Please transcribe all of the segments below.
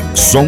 Som.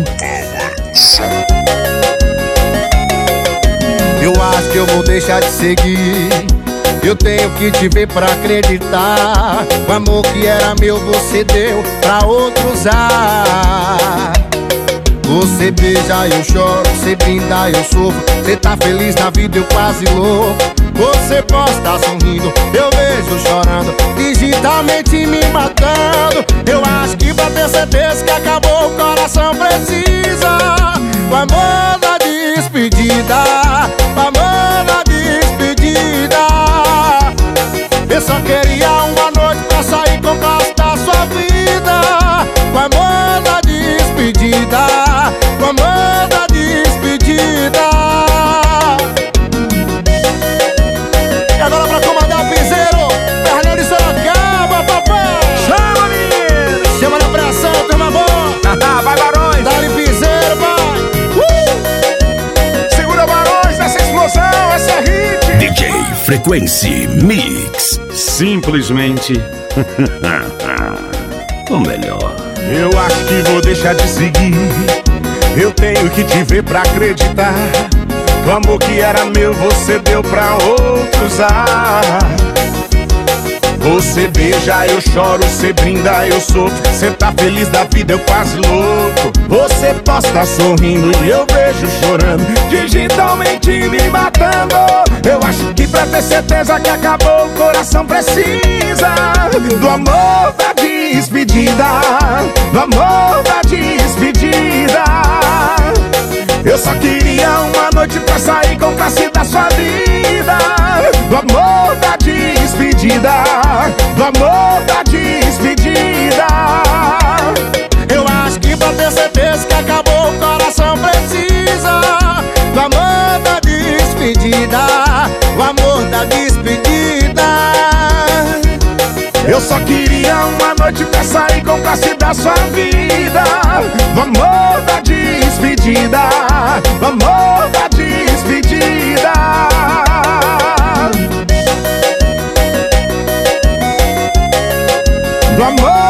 Eu acho que eu vou deixar de seguir. Eu tenho que te ver pra acreditar. O amor que era meu você deu pra outro usar. Você beija, eu choro, você brinda, eu sofro. Você tá feliz na vida, eu quase louco. Você posta sorrindo, eu vejo chorando, digitalmente me matando. Eu acho que pra ter certeza que acabou, o coração precisa o amor da despedida, o amor da despedida. Eu só queria uma noite pra sair com o gosto da sua vida. O amor da despedida, o amor da despedida. E agora pra comandar piseiro, Fernando de Sorocaba, papai. Chama, menino! Chama na pressão, turma boa. Vai, Barões! Dá-lhe piseiro, vai. Segura, Barões, essa explosão, essa é hit! DJ Frequency Mix. Simplesmente o melhor. Eu acho que vou deixar de seguir. Eu tenho que te ver pra acreditar. O amor que era meu você deu pra outro usar. Você beija, eu choro, você brinda, eu sofro. Você tá feliz da vida, eu quase louco. Você posta sorrindo e eu vejo chorando, digitalmente me matando. Eu acho que pra ter certeza que acabou, o coração precisa do amor da despedida, do amor da despedida. Eu só queria uma noite pra sair com classe da sua vida. Do amor da despedida, do amor da despedida. Eu acho que pra ter certeza que acabou, o coração precisa do amor da despedida, o amor da despedida. Eu só queria uma noite pra sair com classe da sua vida. Do amor da despedida, do amor da despedida. Do amor